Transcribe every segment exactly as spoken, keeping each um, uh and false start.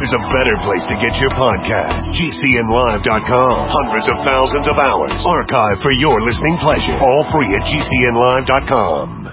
there's a better place to get your podcast. G C N live dot com. Hundreds of thousands of hours archived for your listening pleasure. All free at G C N live dot com.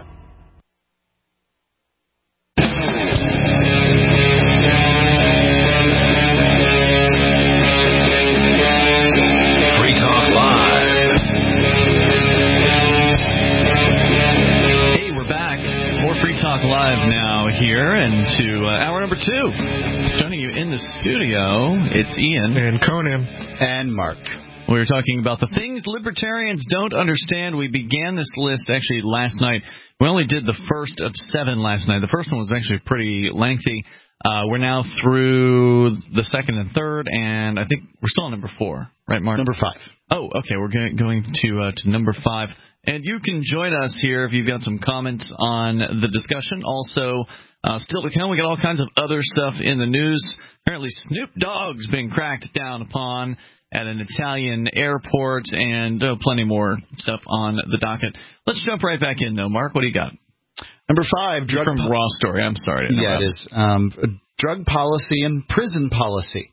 Live now here and to uh, hour number two. Joining you in the studio, it's Ian. And Conan. And Mark. We were talking about the things libertarians don't understand. We began this list actually last night. We only did the first of seven last night. The first one was actually pretty lengthy. Uh, we're now through the second and third, and I think we're still on number four, right, Mark? Number five. Oh, okay. We're going to uh, to number five. And you can join us here if you've got some comments on the discussion. Also, uh, still to come, we got all kinds of other stuff in the news. Apparently, Snoop Dogg's been cracked down upon at an Italian airport, and uh, plenty more stuff on the docket. Let's jump right back in, though. Mark, what do you got? Number five, drug from po- Raw Story. I'm sorry. Yeah, it is. Um, drug policy and prison policy.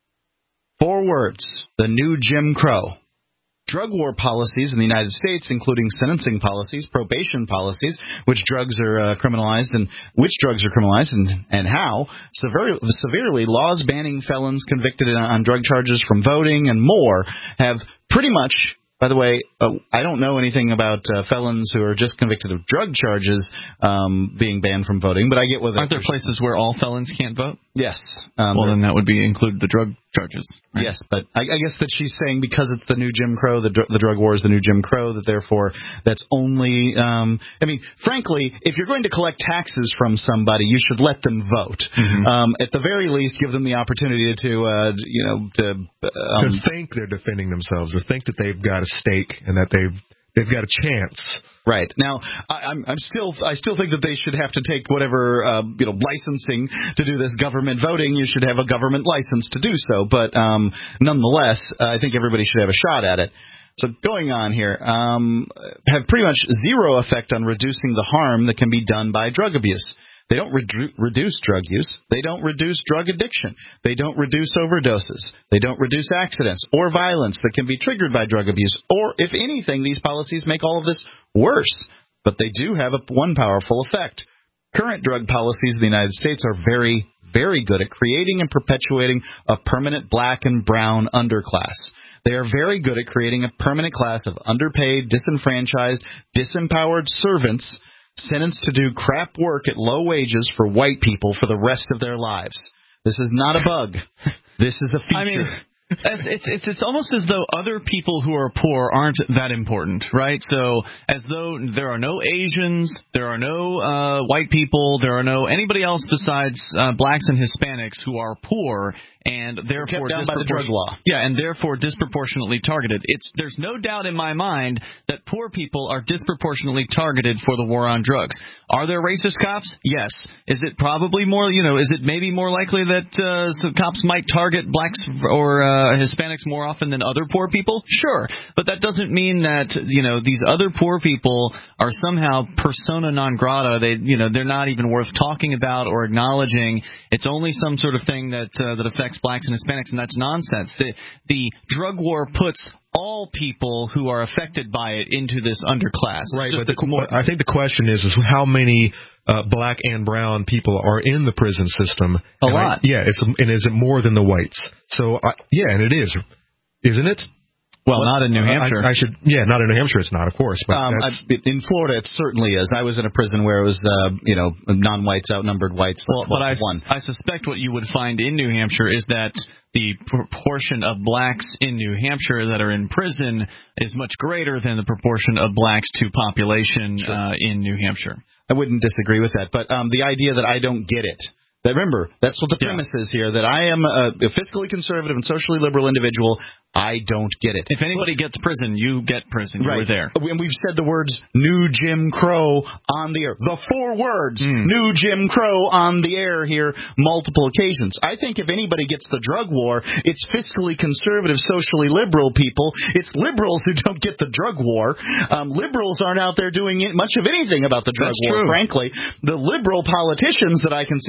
Four words: the new Jim Crow. Drug war policies in the United States, including sentencing policies, probation policies, which drugs are uh, criminalized and which drugs are criminalized and, and how, severely, severely laws banning felons convicted on drug charges from voting and more have pretty much, by the way, uh, I don't know anything about uh, felons who are just convicted of drug charges um, being banned from voting, but I get whether... Aren't there places where all felons can't vote? Yes. Um, well, then that would be include the drug charges. Right? Yes, but I, I guess that she's saying because it's the new Jim Crow, the, dr- the drug war is the new Jim Crow, that therefore that's only, um, I mean, frankly, if you're going to collect taxes from somebody, you should let them vote. Mm-hmm. Um, at the very least, give them the opportunity to, uh, you know, to... Um, to think they're defending themselves, or think that they've got a stake and that they've they've got a chance. Right. Now, I, I'm, I'm still, I still think that they should have to take whatever, uh, you know, licensing to do this government voting. You should have a government license to do so. But um, nonetheless, uh, I think everybody should have a shot at it. So going on here, um, have pretty much zero effect on reducing the harm that can be done by drug abuse. They don't redu- reduce drug use. They don't reduce drug addiction. They don't reduce overdoses. They don't reduce accidents or violence that can be triggered by drug abuse. Or, if anything, these policies make all of this worse. But they do have a, one powerful effect. Current drug policies in the United States are very, very good at creating and perpetuating a permanent black and brown underclass. They are very good at creating a permanent class of underpaid, disenfranchised, disempowered servants sentenced to do crap work at low wages for white people for the rest of their lives. This is not a bug. This is a feature. I mean, it's, it's, it's almost as though other people who are poor aren't that important, right? So as though there are no Asians, there are no uh, white people, there are no anybody else besides uh, blacks and Hispanics who are poor, and therefore kept down by the drug law. Yeah, and therefore disproportionately targeted. It's there's no doubt in my mind that poor people are disproportionately targeted for the war on drugs. Are there racist cops? Yes. Is it probably more, you know, is it maybe more likely that uh, some cops might target blacks or uh, Hispanics more often than other poor people? Sure. But that doesn't mean that, you know, these other poor people are somehow persona non grata. They, you know, they're not even worth talking about or acknowledging. It's only some sort of thing that uh, that affects blacks and Hispanics, and that's nonsense. The, the drug war puts all people who are affected by it into this underclass. Right, but the, more, I think the question is, is how many uh, black and brown people are in the prison system? A and lot. I, yeah, it's, and is it more than the whites? So, I, yeah, and it is. Isn't it? Well, not in New Hampshire. I, I should, yeah, not in New Hampshire. It's not, of course. But um, I, in Florida, it certainly is. I was in a prison where it was, uh, you know, non-whites outnumbered whites. Well, but I, one. I suspect what you would find in New Hampshire is that the proportion of blacks in New Hampshire that are in prison is much greater than the proportion of blacks to population sure. uh, in New Hampshire. I wouldn't disagree with that, but um, the idea that I don't get it. That, remember, that's what the yeah. premise is here, that I am a, a fiscally conservative and socially liberal individual. I don't get it. If anybody gets prison, you get prison. You right. were there. And we've said the words new Jim Crow on the air. The four words, mm. new Jim Crow on the air here multiple occasions. I think if anybody gets the drug war, it's fiscally conservative, socially liberal people. It's liberals who don't get the drug war. Um, liberals aren't out there doing much of anything about the drug That's war, true. frankly. The liberal politicians that I can see, the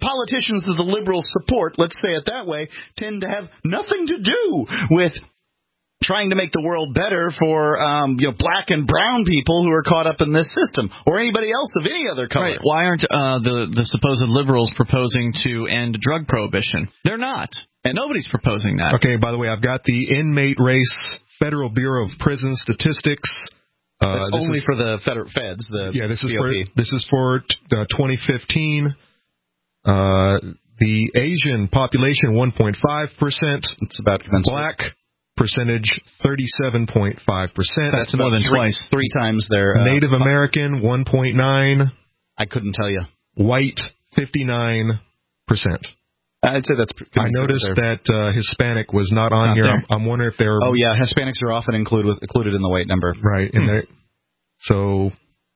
politicians that the liberals support, let's say it that way, tend to have nothing to do with trying to make the world better for um, you know black and brown people who are caught up in this system, or anybody else of any other color. Right. Why aren't uh, the the supposed liberals proposing to end drug prohibition? They're not, and nobody's proposing that. Okay. By the way, I've got the inmate race Federal Bureau of Prison Statistics. Uh, That's only is, for the federal feds. The yeah, this is B O P. for this is for uh, twenty fifteen. Uh, the Asian population one point five percent. It's about black. Percentage thirty-seven point five percent. That's more than three, twice. Three times their uh, Native American one point nine. I couldn't tell you. White fifty-nine percent. I'd say that's. I noticed that uh, Hispanic was not on not here. I'm, I'm wondering if they're. Oh yeah, Hispanics are often included with, included in the white number. Right, hmm. and so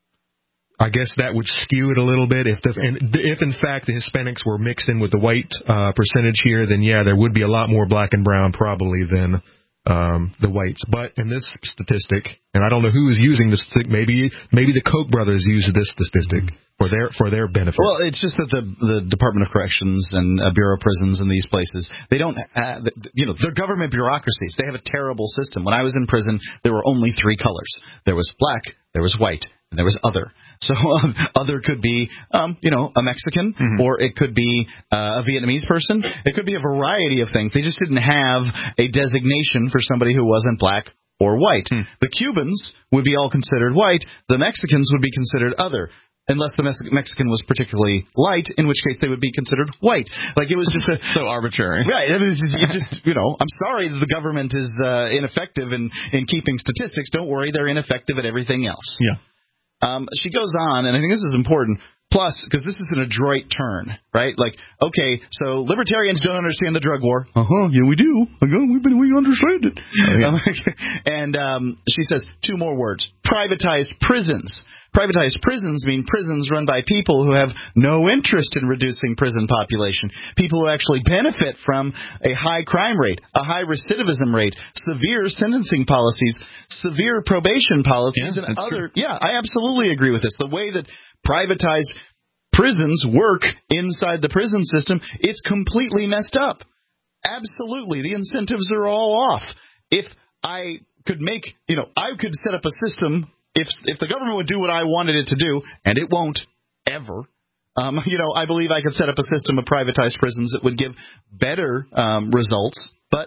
I guess that would skew it a little bit. If the and if in fact the Hispanics were mixed in with the white uh, percentage here, then yeah, there would be a lot more black and brown probably than. Um, the whites, but in this statistic, and I don't know who is using this. Maybe maybe the Koch brothers use this statistic for their for their benefit. Well, it's just that the the Department of Corrections and uh, Bureau of Prisons and these places, they don't, uh, you know, they're government bureaucracies. They have a terrible system. When I was in prison, there were only three colors. There was black, there was white, and there was other. So um, other could be, um, you know, a Mexican, mm-hmm. or it could be uh, a Vietnamese person. It could be a variety of things. They just didn't have a designation for somebody who wasn't black or white. Mm. The Cubans would be all considered white. The Mexicans would be considered other. Unless the Mex- Mexican was particularly light, in which case they would be considered white. Like, it was just a... so arbitrary. Right. I mean, it's just, it's just, you know, I'm sorry that the government is uh, ineffective in, in keeping statistics. Don't worry, they're ineffective at everything else. Yeah. Um, she goes on, and I think this is important, plus, because this is an adroit turn, right? Like, okay, so libertarians don't understand the drug war. Uh-huh, yeah, we do. We've been, we understand it. Oh, yeah. um, and um, she says two more words, privatized prisons. Privatized prisons mean prisons run by people who have no interest in reducing prison population, people who actually benefit from a high crime rate, a high recidivism rate, severe sentencing policies, severe probation policies, yeah, and other. True. Yeah, I absolutely agree with this. The way that privatized prisons work inside the prison system, it's completely messed up. Absolutely. The incentives are all off. If I could make, you know, I could set up a system. If if the government would do what I wanted it to do, and it won't ever, um, you know, I believe I could set up a system of privatized prisons that would give better um, results. But,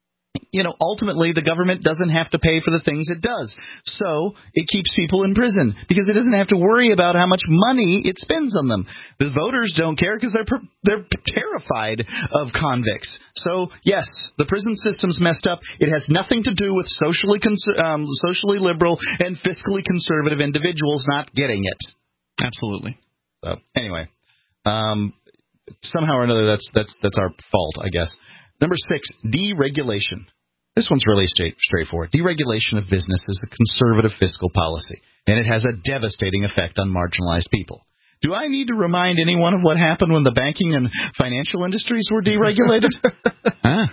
you know, ultimately the government doesn't have to pay for the things it does. So it keeps people in prison because it doesn't have to worry about how much money it spends on them. The voters don't care because they're they're terrified of convicts. So, yes, the prison system's messed up. It has nothing to do with socially cons- um, socially liberal and fiscally conservative individuals not getting it. Absolutely. So, anyway, um, somehow or another, that's that's that's our fault, I guess. Number six, deregulation. This one's really straight, straightforward. Deregulation of business is a conservative fiscal policy, and it has a devastating effect on marginalized people. Do I need to remind anyone of what happened when the banking and financial industries were deregulated? ah.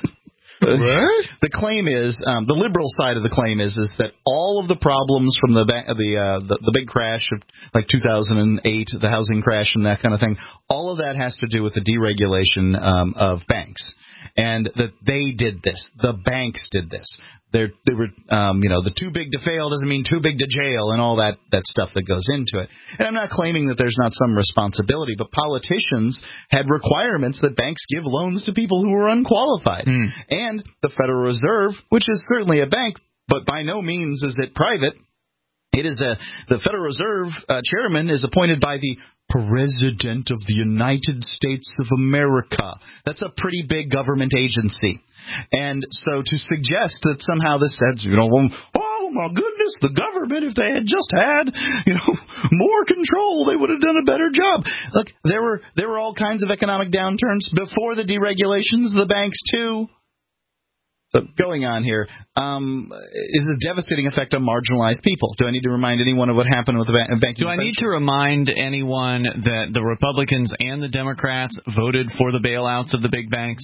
What? The claim is, um, the liberal side of the claim is, is that all of the problems from the ba- the, uh, the the big crash of like two thousand eight, the housing crash and that kind of thing, all of that has to do with the deregulation um, of banks. And that they did this. The banks did this. They're, they were, um, you know, the too big to fail doesn't mean too big to jail and all that, that stuff that goes into it. And I'm not claiming that there's not some responsibility, but politicians had requirements that banks give loans to people who were unqualified. Mm. And the Federal Reserve, which is certainly a bank, but by no means is it private. It is a, the Federal Reserve uh, chairman is appointed by the President of the United States of America. That's a pretty big government agency. And so to suggest that somehow this says, you know, oh, my goodness, the government, if they had just had, you know, more control, they would have done a better job. Look, there were there were all kinds of economic downturns before the deregulations, the banks too. So going on here, um, is a devastating effect on marginalized people. Do I need to remind anyone of what happened with the ba- banking? Do I need to remind anyone that the Republicans and the Democrats voted for the bailouts of the big banks?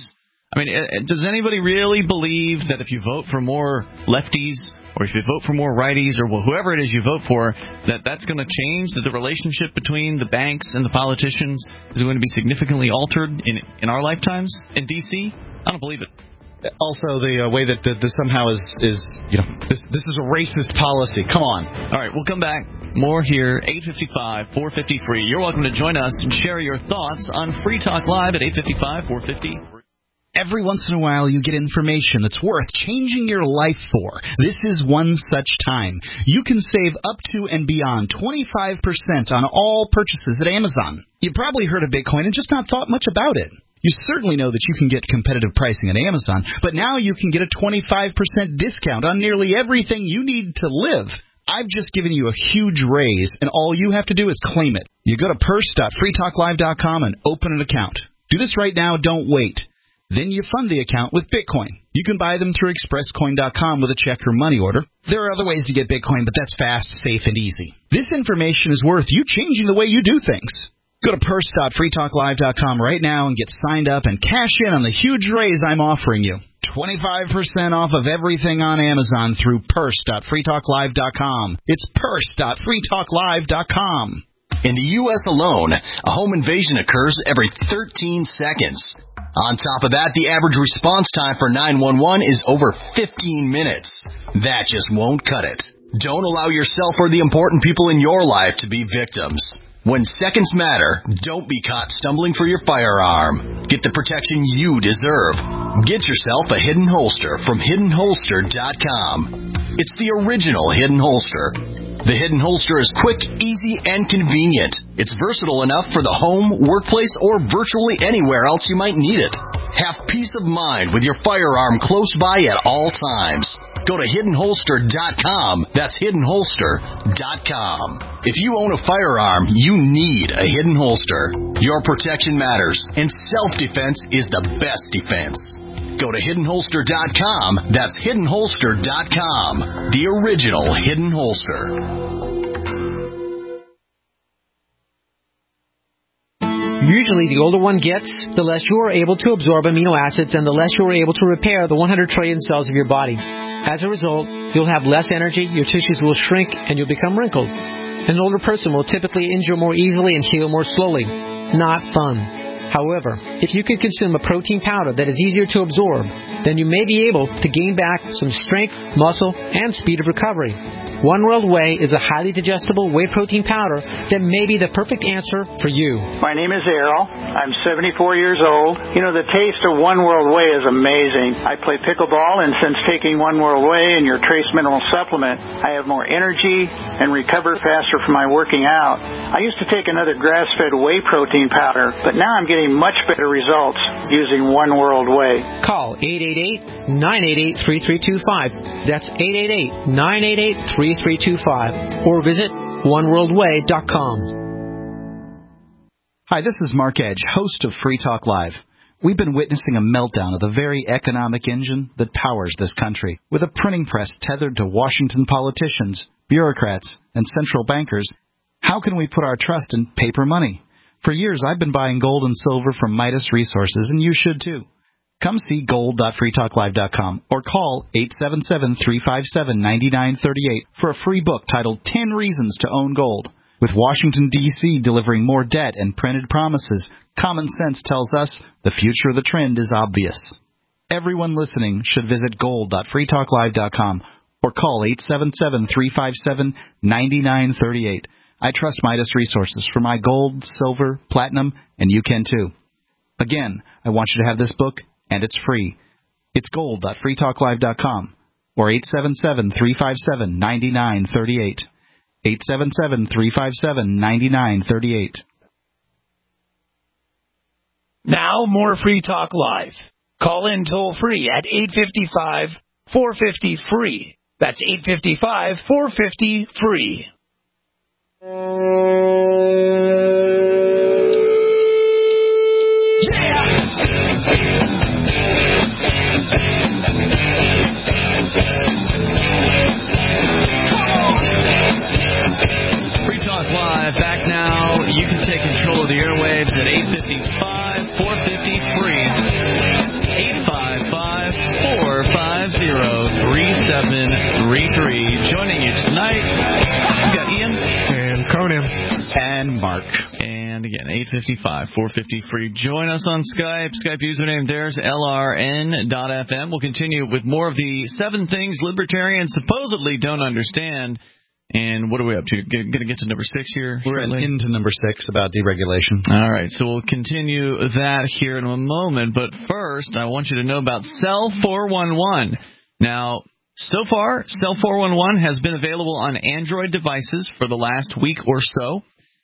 I mean, does anybody really believe that if you vote for more lefties or if you vote for more righties or whoever it is you vote for, that that's going to change, that the relationship between the banks and the politicians is going to be significantly altered in in our lifetimes in D C? I don't believe it. Also, the uh, way that the, this somehow is, is, you know, this this is a racist policy. Come on. All right, we'll come back. More here, eight fifty-five, four fifty, free. You're welcome to join us and share your thoughts on Free Talk Live at eight fifty-five, four fifty. Every once in a while, you get information that's worth changing your life for. This is one such time. You can save up to and beyond twenty-five percent on all purchases at Amazon. You probably heard of Bitcoin and just not thought much about it. You certainly know that you can get competitive pricing at Amazon, but now you can get a twenty-five percent discount on nearly everything you need to live. I've just given you a huge raise, and all you have to do is claim it. You go to purse dot free talk live dot com and open an account. Do this right now, don't wait. Then you fund the account with Bitcoin. You can buy them through express coin dot com with a check or money order. There are other ways to get Bitcoin, but that's fast, safe, and easy. This information is worth you changing the way you do things. Go to purse dot free talk live dot com right now and get signed up and cash in on the huge raise I'm offering you. twenty-five percent off of everything on Amazon through purse dot free talk live dot com. It's purse dot free talk live dot com. In the U S alone, a home invasion occurs every thirteen seconds. On top of that, the average response time for nine one one is over fifteen minutes. That just won't cut it. Don't allow yourself or the important people in your life to be victims. When seconds matter, don't be caught stumbling for your firearm. Get the protection you deserve. Get yourself a Hidden Holster from hidden holster dot com. It's the original Hidden Holster. The Hidden Holster is quick, easy, and convenient. It's versatile enough for the home, workplace, or virtually anywhere else you might need it. Have peace of mind with your firearm close by at all times. Go to hidden holster dot com. That's hidden holster dot com. If you own a firearm, you need a Hidden Holster. Your protection matters, and self-defense is the best defense. Go to hidden holster dot com. That's hidden holster dot com. The original Hidden Holster. Usually, the older one gets, the less you are able to absorb amino acids and the less you are able to repair the one hundred trillion cells of your body. As a result, you'll have less energy, your tissues will shrink, and you'll become wrinkled. An older person will typically injure more easily and heal more slowly. Not fun. However, if you can consume a protein powder that is easier to absorb, then you may be able to gain back some strength, muscle, and speed of recovery. One World Whey is a highly digestible whey protein powder that may be the perfect answer for you. My name is Errol. I'm seventy-four years old. You know, the taste of One World Whey is amazing. I play pickleball, and since taking One World Whey and your Trace Mineral Supplement, I have more energy and recover faster from my working out. I used to take another grass-fed whey protein powder, but now I'm getting much better results using One World Whey. Call eight eight eight, nine eight eight, three three two five. That's eight eight eight, nine eight eight, three three two five. Or visit one world way dot com. Hi, this is Mark Edge, host of Free Talk Live. We've been witnessing a meltdown of the very economic engine that powers this country. With a printing press tethered to Washington politicians, bureaucrats, and central bankers, how can we put our trust in paper money? For years, I've been buying gold and silver from Midas Resources, and you should too. Come see gold dot free talk live dot com or call eight seven seven, three five seven, nine nine three eight for a free book titled ten Reasons to Own Gold. With Washington, D C delivering more debt and printed promises, common sense tells us the future of the trend is obvious. Everyone listening should visit gold dot free talk live dot com or call eight seven seven, three five seven, nine nine three eight. I trust Midas Resources for my gold, silver, platinum, and you can too. Again, I want you to have this book, and it's free. It's gold dot free talk live dot com or eight seven seven, three five seven, nine nine three eight. eight seven seven, three five seven, nine nine three eight. Now more Free Talk Live. Call in toll free at eight five five, four five zero, free. That's eight five five, four five zero, free. Free Talk Live, back now. You can take control of the airwaves at eight five five, four five zero, free. eight seven three three. Joining you tonight, we got Ian. And Conan. And Mark. And again, eight five five, four five zero, free. Join us on Skype. Skype username, there's L R N dot F M. We'll continue with more of the seven things libertarians supposedly don't understand. And what are we up to? Going to get to number six here? We're shortly? into number six about deregulation. All right, so we'll continue that here in a moment. But first, I want you to know about Cell four one one. Now, so far, Cell four one one has been available on Android devices for the last week or so.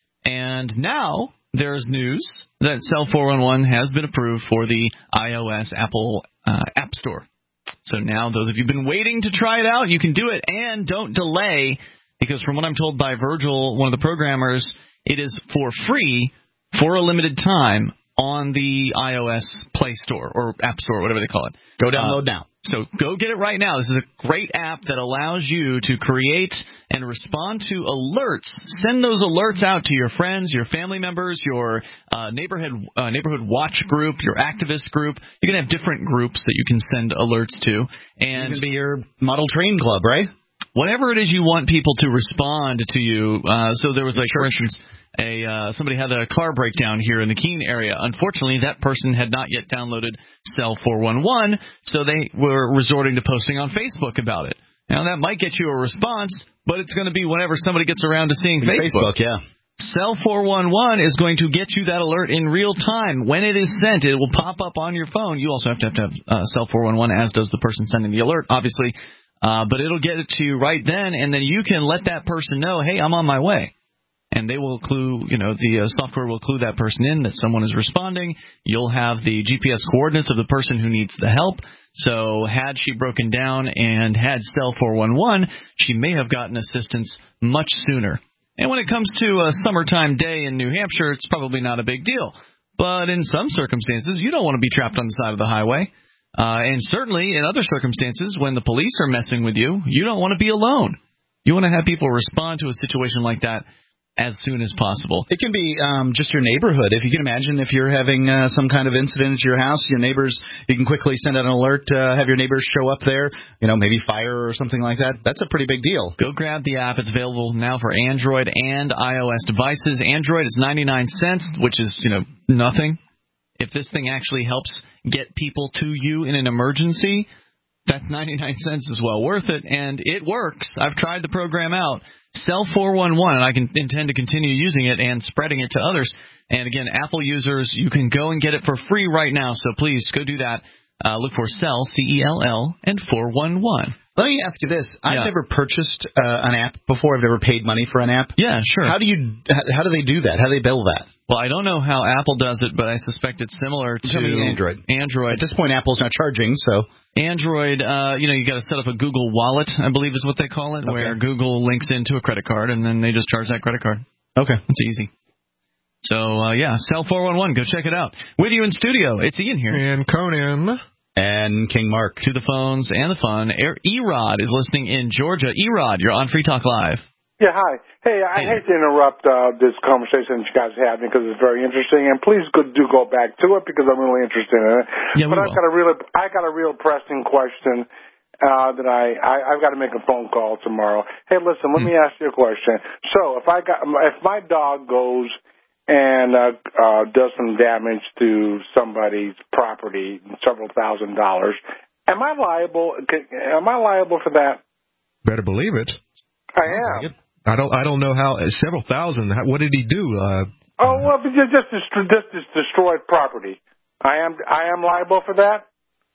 And now there's news that Cell four one one has been approved for the iOS Apple uh, App Store. So now those of you who've been waiting to try it out, you can do it. And don't delay, because from what I'm told by Virgil, one of the programmers, it is for free for a limited time on the iOS Play Store or App Store, whatever they call it. Go download uh, now. So go get it right now. This is a great app that allows you to create and respond to alerts. Send those alerts out to your friends, your family members, your uh, neighborhood uh, neighborhood watch group, your activist group. You can have different groups that you can send alerts to. And you can be your model train club, right? Whatever it is you want people to respond to you. Uh, so there was, like, for instance, a uh, somebody had a car breakdown here in the Keene area. Unfortunately, that person had not yet downloaded Cell four one one, so they were resorting to posting on Facebook about it. Now, that might get you a response, but it's going to be whenever somebody gets around to seeing Facebook. Facebook, yeah. Cell four one one is going to get you that alert in real time. When it is sent, it will pop up on your phone. You also have to have to have uh, Cell four one one, as does the person sending the alert, obviously. Uh, but it'll get it to you right then, and then you can let that person know, hey, I'm on my way. And they will clue, you know, the uh, software will clue that person in that someone is responding. You'll have the G P S coordinates of the person who needs the help. So had she broken down and had Cell four one one, she may have gotten assistance much sooner. And when it comes to a summertime day in New Hampshire, it's probably not a big deal. But in some circumstances, you don't want to be trapped on the side of the highway. Uh, and certainly in other circumstances, when the police are messing with you, you don't want to be alone. You want to have people respond to a situation like that as soon as possible. It can be um, just your neighborhood. If you can imagine, if you're having uh, some kind of incident at your house, your neighbors, you can quickly send out an alert, uh, have your neighbors show up there, you know, maybe fire or something like that. That's a pretty big deal. Go grab the app. It's available now for Android and iOS devices. Android is ninety-nine cents, which is, you know, nothing. If this thing actually helps get people to you in an emergency, that ninety-nine cents is well worth it, and it works. I've tried the program out. Cell four one one, and I can intend to continue using it and spreading it to others. And again, Apple users, you can go and get it for free right now, so please go do that. Uh, look for Cell, C E L L, and four one one. Let me ask you this. I've yeah. never purchased uh, an app before. I've never paid money for an app. Yeah, sure. How do you? How do they do that? How do they bill that? Well, I don't know how Apple does it, but I suspect it's similar to Android. Android. At this point, Apple's not charging, so. Android, uh, you know, you got to set up a Google Wallet, I believe is what they call it, okay. where Google links into a credit card, and then they just charge that credit card. Okay. It's easy. So, uh, yeah, Cell four one one, go check it out. With you in studio, it's Ian here. And Conan. And King Mark. To the phones and the fun. E-Rod is listening in Georgia. E-Rod, you're on Free Talk Live. Yeah, hi. Hey, I hey. hate to interrupt uh, this conversation that you guys are having because it's very interesting, and please go, do go back to it because I'm really interested in it. Yeah, but we I've will. got a real, I got a real pressing question uh, that I, I I've got to make a phone call tomorrow. Hey, listen, let hmm. me ask you a question. So if I got if my dog goes and uh, uh, does some damage to somebody's property, several thousand dollars, am I liable? Am I liable for that? Better believe it. I am. I don't. I don't know how. Several thousand. What did he do? Uh, oh well, just just just, just destroyed property. I am. I am liable for that.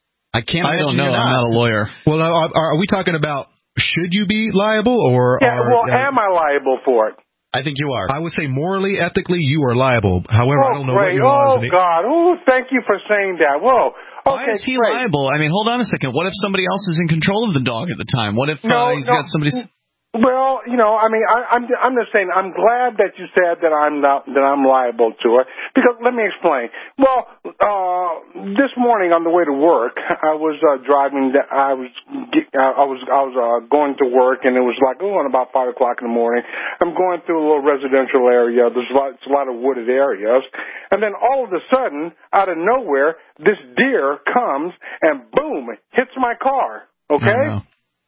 I can't. I don't know. You're not. I'm not a lawyer. Well, are, are we talking about should you be liable or? Yeah. Are, well, uh, am I liable for it? I think you are. I would say morally, ethically, you are liable. However, oh, I don't know great. what your laws. Oh God! Oh, thank you for saying that. Whoa. Okay, Why is he great. liable? I mean, hold on a second. What if somebody else is in control of the dog at the time? What if no, uh, he's no. got somebody? Well, you know, I mean, I, I'm I'm just saying. I'm glad that you said that I'm not that I'm liable to it because let me explain. Well, uh, this morning on the way to work, I was uh, driving. I was I was I was uh, going to work, and it was like oh, at about five o'clock in the morning. I'm going through a little residential area. There's a lot, it's a lot of wooded areas, and then all of a sudden, out of nowhere, this deer comes and boom, hits my car. Okay. Oh, no.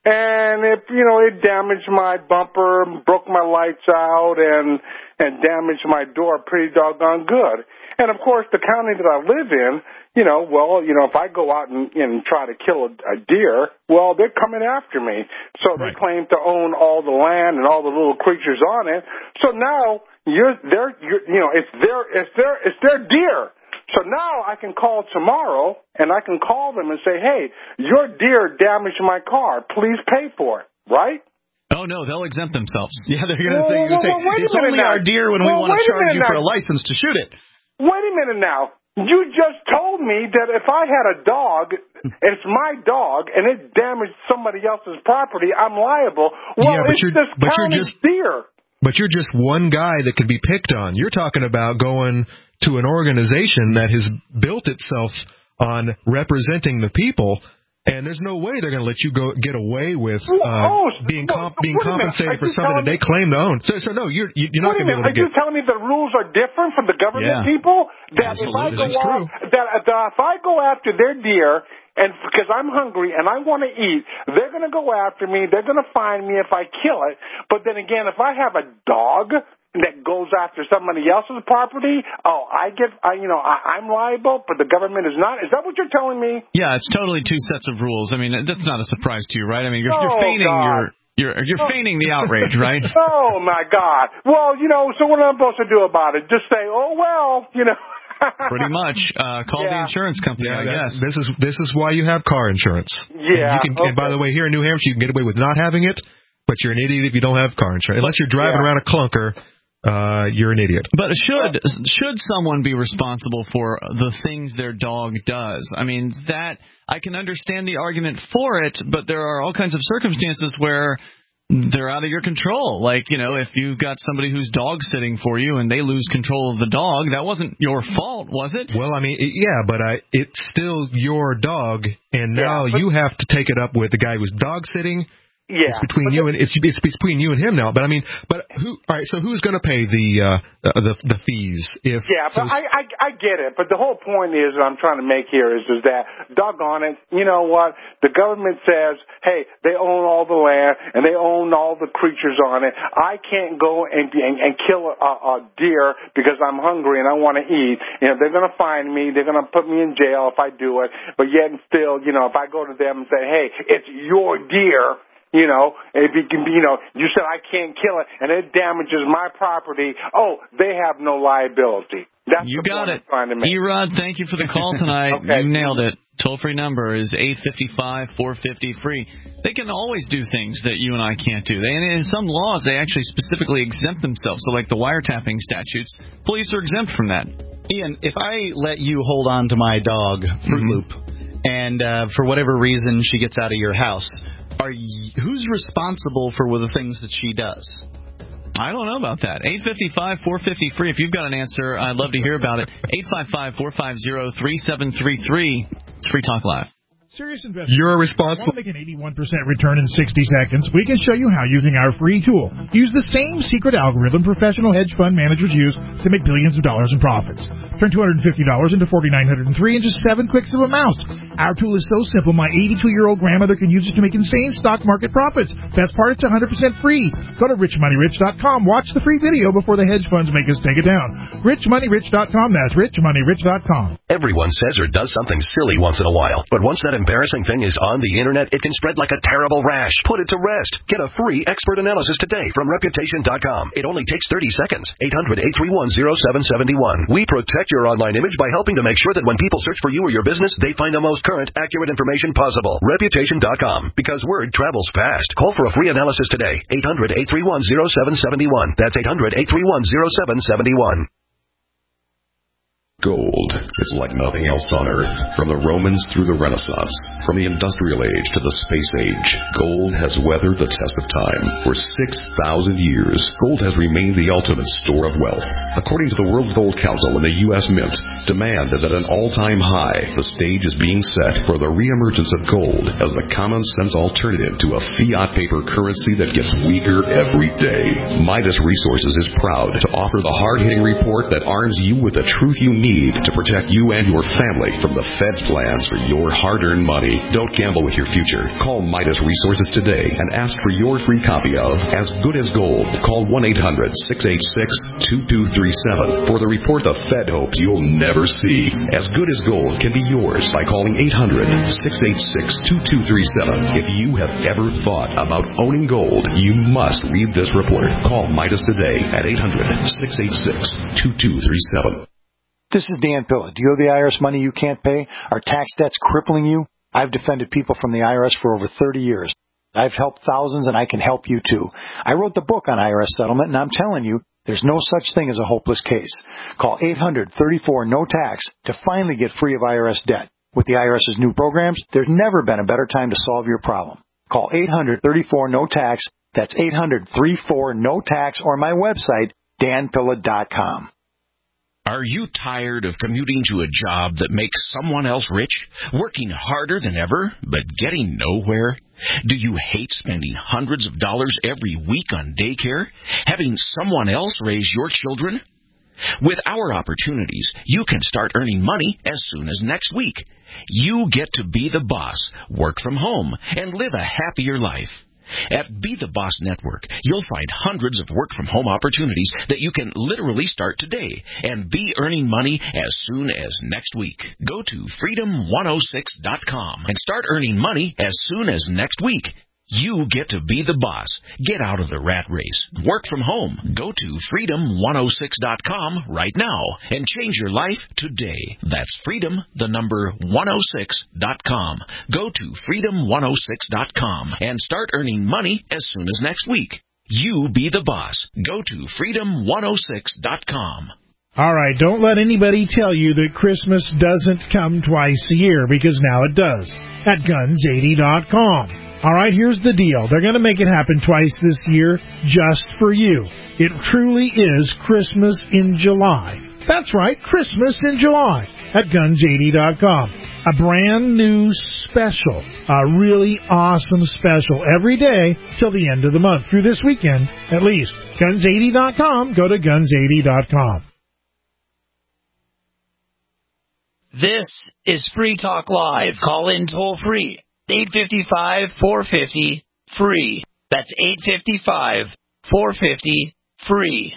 and it, you know, it damaged my bumper, broke my lights out, and and damaged my door pretty doggone good. And of course, the county that I live in, you know, well, you know, if I go out and, and try to kill a, a deer, well, they're coming after me. So they Right. claim to own all the land and all the little creatures on it. So now you're, they're, you're, you know, it's their, it's their, it's their deer. So now I can call tomorrow and I can call them and say, hey, your deer damaged my car. Please pay for it, right? Oh, no, they'll exempt themselves. Yeah, they're going to Well, think, well, say, well, wait a it's minute only now. our deer when we Well, want to wait a charge minute you for now. a license to shoot it. Wait a minute now. You just told me that if I had a dog, it's my dog, and it damaged somebody else's property, I'm liable. Well, Yeah, but it's you're- this but you're county's just- deer. But you're just one guy that could be picked on. You're talking about going to an organization that has built itself on representing the people, and there's no way they're going to let you go get away with uh, oh, being well, comp- being wait a minute. compensated Are for you something that telling they me- claim to own. So, so no, you're you're not Wait a going to be able minute. to Are get. you telling me the rules are different from the government Yeah. people? That if I Absolutely. go This is true. off, that, that if I go after their deer, and because I'm hungry and I want to eat, they're going to go after me. They're going to find me if I kill it. But then again, if I have a dog that goes after somebody else's property, oh, I get, I, you know, I, I'm liable, but the government is not. Is that what you're telling me? Yeah, it's totally two sets of rules. I mean, that's not a surprise to you, right? I mean, you're, Oh, you're feigning God. your you're you're Oh. feigning the outrage, right? Oh my God! Well, you know, so what am I supposed to do about it? Just say, oh well, you know. Pretty much. Uh, call the Yeah. insurance company, Yeah, I that's- guess. this is this is why you have car insurance. Yeah, And, you can, and by okay. the way, here in New Hampshire, you can get away with not having it, but you're an idiot if you don't have car insurance. Unless you're driving Yeah. around a clunker, uh, you're an idiot. But should should someone be responsible for the things their dog does? I mean, that I can understand the argument for it, but there are all kinds of circumstances where they're out of your control. Like, you know, if you've got somebody who's dog sitting for you and they lose control of the dog, that wasn't your fault, was it? Well, I mean, it, yeah, but I, it's still your dog, and now Yeah, but- you have to take it up with the guy who's dog sitting. Yeah, It's between but you the- and it's it's between you and him now. But I mean, but who? All right, so who's going to pay the uh, the the fees? If Yeah, so, but I, I I get it. But the whole point is that I'm trying to make here is is that doggone it, you know what? The government says, hey, they own all the land and they own all the creatures on it. I can't go and and, and kill a, a deer because I'm hungry and I want to eat. You know, they're going to find me. They're going to put me in jail if I do it. But yet and still, you know, if I go to them and say, hey, it's your deer. You know, if you can, you know, you said I can't kill it, and it damages my property. Oh, they have no liability. That's You the got point it. I'm trying to make. E-Rod, thank you for the call tonight. Okay. You nailed it. Toll-free number is eight five five, four five zero, free. They can always do things that you and I can't do. They, and in some laws, they actually specifically exempt themselves. So like the wiretapping statutes, police are exempt from that. Ian, if I let you hold on to my dog, Fruit Mhm. Loop, and uh, for whatever reason she gets out of your house, are you, who's responsible for the things that she does? I don't know about that. eight five five, four five zero, free. If you've got an answer, I'd love to hear about it. eight five five, four five zero, three seven three three. It's Free Talk Live. Serious investors. you're Want responsible. to make an eighty-one percent return in sixty seconds? We can show you how using our free tool. Use the same secret algorithm professional hedge fund managers use to make billions of dollars in profits. Turn two hundred fifty dollars into four thousand nine hundred three in just seven clicks of a mouse. Our tool is so simple, my eighty-two-year-old grandmother can use it to make insane stock market profits. Best part, it's one hundred percent free. Go to rich money rich dot com. Watch the free video before the hedge funds make us take it down. rich money rich dot com. That's rich money rich dot com. Everyone says or does something silly once in a while, but once that embarrassing thing is on the internet, it can spread like a terrible rash. Put it to rest. Get a free expert analysis today from reputation dot com. It only takes thirty seconds. eight hundred, eight three one, zero seven seven one. We protect your online image by helping to make sure that when people search for you or your business, they find the most current, accurate information possible. reputation dot com. Because word travels fast. Call for a free analysis today. eight hundred, eight three one, zero seven seven one. That's eight hundred, eight three one, zero seven seven one. Gold. It's like nothing else on Earth. From the Romans through the Renaissance, from the Industrial Age to the Space Age, gold has weathered the test of time. For six thousand years, gold has remained the ultimate store of wealth. According to the World Gold Council and the U S Mint, Demand is at an all-time high. The stage is being set for the reemergence of gold as the common-sense alternative to a fiat paper currency that gets weaker every day. Midas Resources is proud to offer the hard-hitting report that arms you with the truth you need to protect you and your family from the Fed's plans for your hard-earned money. Don't gamble with your future. Call Midas Resources today and ask for your free copy of As Good as Gold. Call one eight hundred six eight six two two three seven for the report the Fed hopes you'll never see. As Good as Gold can be yours by calling eight hundred six eight six two two three seven. If you have ever thought about owning gold, you must read this report. Call Midas today at eight hundred six eight six two two three seven. This is Dan Pilla. Do you owe the I R S money you can't pay? Are tax debts crippling you? I've defended people from the I R S for over thirty years. I've helped thousands, and I can help you too. I wrote the book on I R S settlement, and I'm telling you, there's no such thing as a hopeless case. Call eight hundred thirty-four no tax to finally get free of I R S debt. With the IRS's new programs, there's never been a better time to solve your problem. Call eight hundred thirty-four no tax. That's eight hundred thirty-four no tax, or my website, dan pilla dot com. Are you tired of commuting to a job that makes someone else rich, working harder than ever, but getting nowhere? Do you hate spending hundreds of dollars every week on daycare, having someone else raise your children? With our opportunities, you can start earning money as soon as next week. You get to be the boss, work from home, and live a happier life. At Be the Boss Network, you'll find hundreds of work-from-home opportunities that you can literally start today and be earning money as soon as next week. Go to freedom one oh six dot com and start earning money as soon as next week. You get to be the boss. Get out of the rat race. Work from home. Go to freedom one oh six dot com right now and change your life today. That's freedom, the number one oh six dot com. Go to freedom one oh six dot com and start earning money as soon as next week. You be the boss. Go to freedom one oh six dot com. All right, don't let anybody tell you that Christmas doesn't come twice a year, because now it does at guns eighty dot com. All right, here's the deal. They're going to make it happen twice this year just for you. It truly is Christmas in July. That's right, Christmas in July at guns eighty dot com. A brand new special, a really awesome special every day till the end of the month, through this weekend at least. guns eighty dot com. Go to guns eighty dot com. This is Free Talk Live. Call in toll free. eight five five, four five zero, free. That's eight five five, four five zero, free.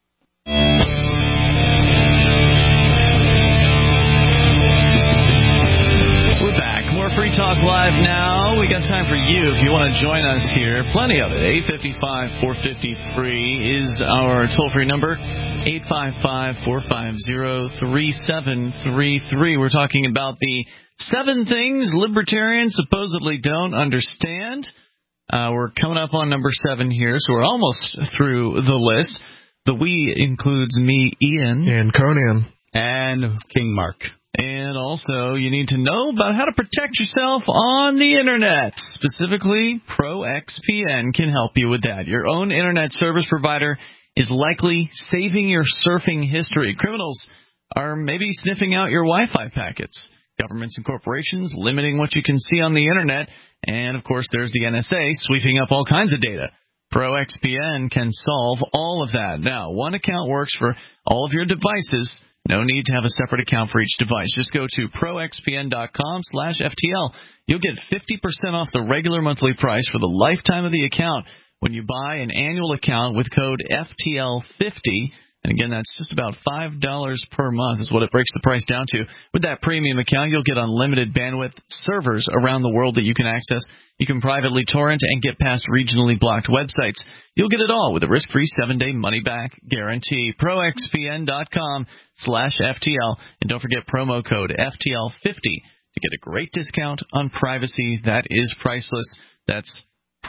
We're back. More Free Talk Live now. We got time for you if you want to join us here. Plenty of it. eight five five, four five zero, free is our toll-free number. eight five five, four five zero, three seven three three. We're talking about the seven things libertarians supposedly don't understand. Uh, we're coming up on number seven here, so we're almost through the list. The we includes me, Ian. And Conan. And King Mark. And also, you need to know about how to protect yourself on the Internet. Specifically, ProXPN can help you with that. Your own Internet service provider is likely saving your surfing history. Criminals are maybe sniffing out your Wi-Fi packets. Governments and corporations limiting what you can see on the Internet. And, of course, there's the N S A sweeping up all kinds of data. ProXPN can solve all of that. Now, one account works for all of your devices. No need to have a separate account for each device. Just go to proxpn.com slash FTL. You'll get fifty percent off the regular monthly price for the lifetime of the account when you buy an annual account with code F T L fifty. And again, that's just about five dollars per month is what it breaks the price down to. With that premium account, you'll get unlimited bandwidth, servers around the world that you can access. You can privately torrent and get past regionally blocked websites. You'll get it all with a risk-free seven-day money-back guarantee. proxpn.com slash FTL. And don't forget promo code F T L fifty to get a great discount on privacy that is priceless. That's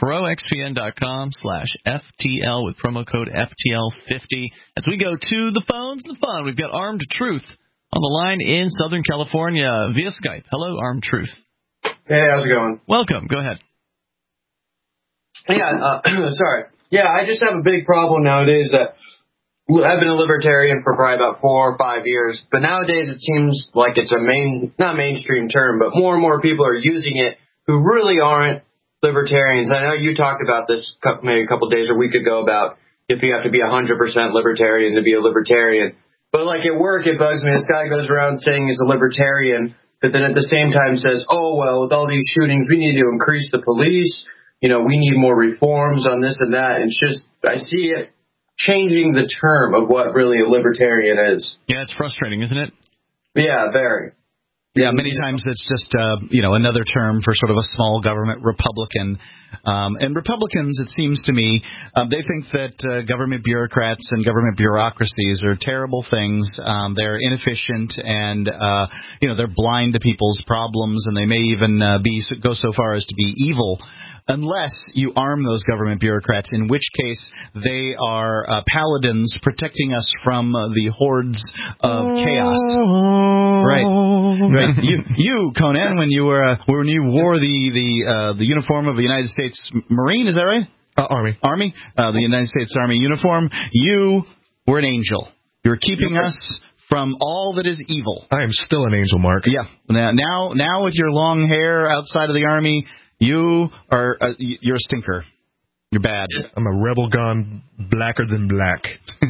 proxpn.com slash FTL with promo code F T L fifty. As we go to the phones and the fun, we've got Armed Truth on the line in Southern California via Skype. Hello, Armed Truth. Hey, how's it going? Welcome. Go ahead. Yeah, uh, sorry. Yeah, I just have a big problem nowadays that I've been a libertarian for probably about four or five years, but nowadays it seems like it's a main, not mainstream term, but more and more people are using it who really aren't libertarians. I know you talked about this maybe a couple of days or a week ago about if you have to be one hundred percent libertarian to be a libertarian. But like at work, it bugs me. This guy goes around saying he's a libertarian, but then at the same time says, oh, well, with all these shootings, we need to increase the police. You know, we need more reforms on this and that. And it's just, I see it changing the term of what really a libertarian is. Yeah, it's frustrating, isn't it? Yeah, very. Yeah, many times it's just, uh, you know, another term for sort of a small government Republican. Um, and Republicans, it seems to me, um, they think that uh, government bureaucrats and government bureaucracies are terrible things. Um, they're inefficient and, uh, you know, they're blind to people's problems, and they may even uh, be go so far as to be evil. Unless you arm those government bureaucrats, in which case they are uh, paladins protecting us from uh, the hordes of chaos. Right, right. You, you, Conan, when you were uh, when you wore the the uh, the uniform of a United States Marine, is that right? Uh, Army. Army, uh, the United States Army uniform. You were an angel. You were keeping us from all that is evil. I am still an angel, Mark. Yeah. Now, now, now with your long hair outside of the Army, you are uh, you're a stinker. You're bad. I'm a rebel gone blacker than black.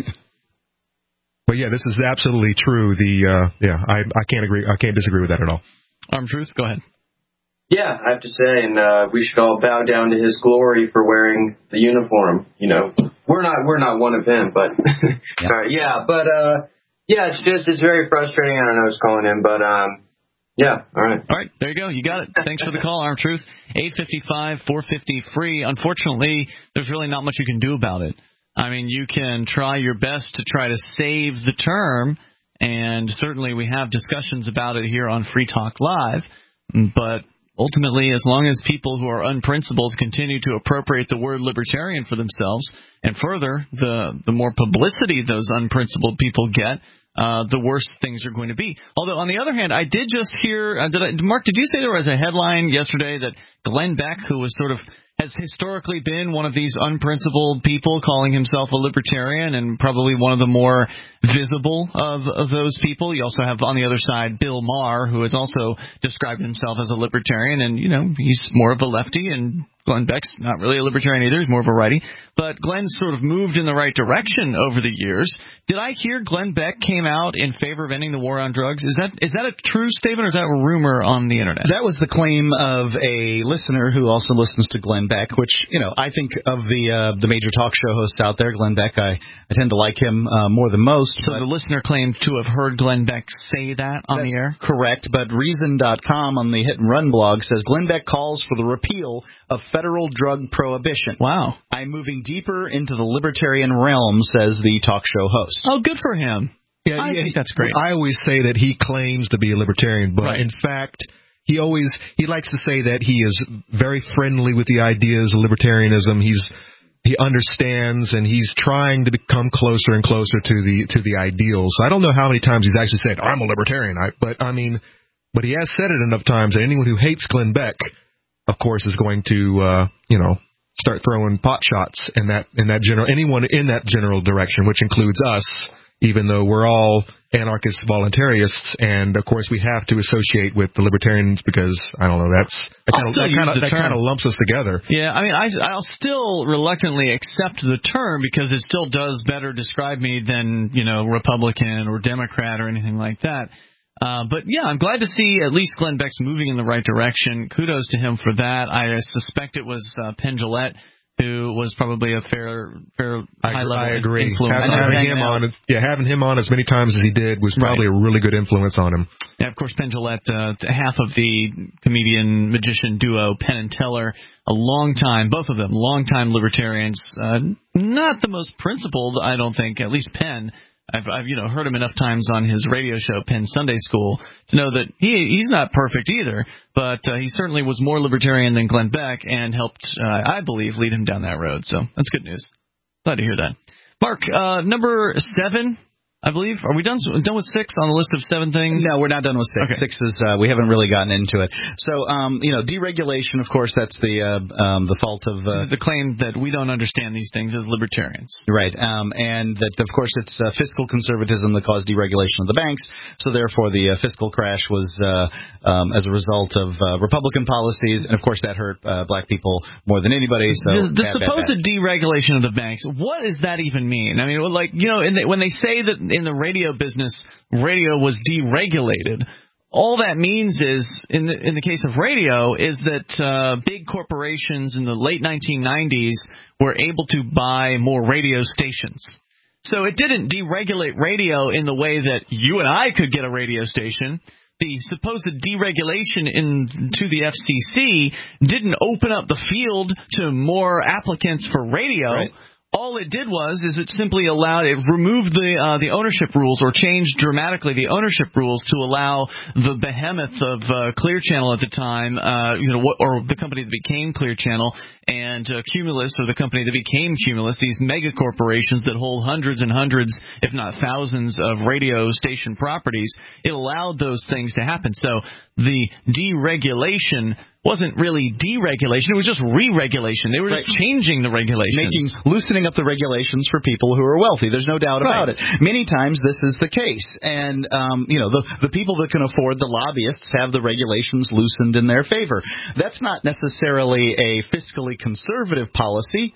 But yeah, this is absolutely true. The uh, yeah, I I can't agree. I can't disagree with that at all. Armed Truth, go ahead. Yeah, I have to say, and uh, we should all bow down to his glory for wearing the uniform. You know, we're not we're not one of him, but yeah. All right, yeah, but uh, yeah, it's just it's very frustrating. I don't know who's calling in, but um. Yeah, all right. All right, there you go. You got it. Thanks for the call, Armed Truth. eight five five, four five zero, free. Unfortunately, there's really not much you can do about it. I mean, you can try your best to try to save the term, and certainly we have discussions about it here on Free Talk Live, but ultimately, as long as people who are unprincipled continue to appropriate the word libertarian for themselves, and further, the, the more publicity those unprincipled people get, Uh, the worse things are going to be. Although, on the other hand, I did just hear, uh, did I, Mark, did you say there was a headline yesterday that Glenn Beck, who was sort of, has historically been one of these unprincipled people, calling himself a libertarian, and probably one of the more visible of, of those people. You also have, on the other side, Bill Maher, who has also described himself as a libertarian, and, you know, he's more of a lefty, and Glenn Beck's not really a libertarian either. He's more of a righty. But Glenn's sort of moved in the right direction over the years. Did I hear Glenn Beck came out in favor of ending the war on drugs? Is that is that a true statement, or is that a rumor on the Internet? That was the claim of a listener who also listens to Glenn Beck, which, you know, I think of the uh, the major talk show hosts out there, Glenn Beck, I, I tend to like him uh, more than most. So the listener claimed to have heard Glenn Beck say that on the air? Correct, but Reason dot com on the Hit and Run blog says Glenn Beck calls for the repeal of federal drug prohibition. Wow. I'm moving deeper into the libertarian realm, says the talk show host. Oh, good for him. Yeah, I yeah, think that's great. I always say that he claims to be a libertarian, but right. in fact, he always he likes to say that he is very friendly with the ideas of libertarianism. He's he understands, and he's trying to become closer and closer to the to the ideals. So I don't know how many times he's actually said, "I'm a libertarian," I, but I mean, but he has said it enough times that anyone who hates Glenn Beck, of course, is going to uh, you know start throwing pot shots in that in that general anyone in that general direction, which includes us. Even though we're all anarchist voluntarists, and of course we have to associate with the libertarians because I don't know that's that kind of that kind of, that kind of lumps us together. Yeah, I mean I I'll still reluctantly accept the term because it still does better describe me than you know Republican or Democrat or anything like that. Uh, but yeah, I'm glad to see at least Glenn Beck's moving in the right direction. Kudos to him for that. I suspect it was uh, Penn Jillette, who was probably a fair, fair high level I agree. influence. Having, having him on, yeah, having him on as many times as he did was probably right. a really good influence on him. Yeah, of course, Penn Jillette, uh, half of the comedian magician duo Penn and Teller, a long time, both of them, long time libertarians. Uh, not the most principled, I don't think. At least Penn. I've, I've you know heard him enough times on his radio show, Penn Sunday School, to know that he he's not perfect either, but uh, he certainly was more libertarian than Glenn Beck and helped, uh, I believe, lead him down that road. So that's good news. Glad to hear that. Mark, uh, number seven I believe. Are we done done with six on the list of seven things? No, we're not done with six. Okay. Six is uh, we haven't really gotten into it. So, um, you know, deregulation. Of course, that's the uh, um, the fault of uh, the claim that we don't understand these things as libertarians. Right, um, and that of course it's uh, fiscal conservatism that caused deregulation of the banks. So therefore, the uh, fiscal crash was uh, um, as a result of uh, Republican policies, and of course that hurt uh, black people more than anybody. So the, the bad, supposed bad, bad. deregulation of the banks. What does that even mean? I mean, like you know, in the, when they say that in the radio business, radio was deregulated. All that means is, in the in the case of radio, is that uh, big corporations in the late nineteen nineties were able to buy more radio stations. So it didn't deregulate radio in the way that you and I could get a radio station. The supposed deregulation in to the F C C didn't open up the field to more applicants for radio. Right. All it did was is it simply allowed it removed the uh, the ownership rules or changed dramatically the ownership rules to allow the behemoth of uh, Clear Channel at the time, uh, you know, what, or the company that became Clear Channel, and uh, Cumulus, or the company that became Cumulus, these mega corporations that hold hundreds and hundreds, if not thousands, of radio station properties. It allowed those things to happen. So the deregulation wasn't really deregulation, it was just re-regulation. They were just right. changing the regulations. Making, loosening up the regulations for people who are wealthy. There's no doubt right. about it. Many times this is the case. And, um, you know, the, the people that can afford, the lobbyists, have the regulations loosened in their favor. That's not necessarily a fiscally conservative policy.